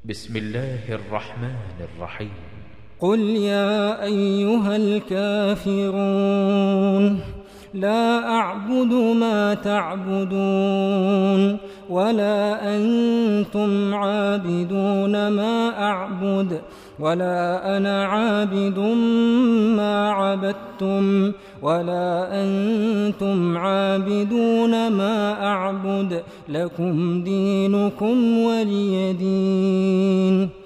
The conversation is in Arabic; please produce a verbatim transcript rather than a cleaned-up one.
بسم الله الرحمن الرحيم. قل يا أيها الكافرون لا أعبد ما تعبدون ولا أنتم عابدون ما أعبد ولا أنا عابد ما عبدتم ولا أنتم عابدون ما أعبد لكم دينكم ولي دين.